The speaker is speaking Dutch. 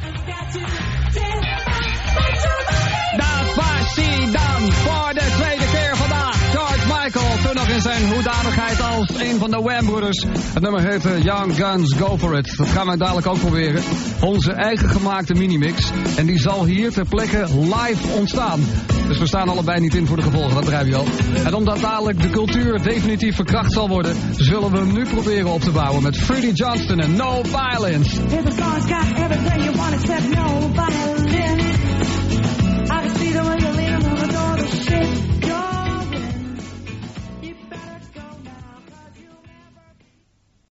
Dat was hij dan voor de tweede keer vandaag. George Michael, toen nog in zijn hoedanigheid als een van de Wham-broeders. Het nummer heet Young Guns Go For It. Dat gaan we dadelijk ook proberen. Onze eigen gemaakte minimix. En die zal hier ter plekke live ontstaan. Dus we staan allebei niet in voor de gevolgen, dat begrijp je wel. En omdat dadelijk de cultuur definitief verkracht zal worden, zullen we hem nu proberen op te bouwen met Freddie Johnston en No Violence. Here's a song's got everything you want to say.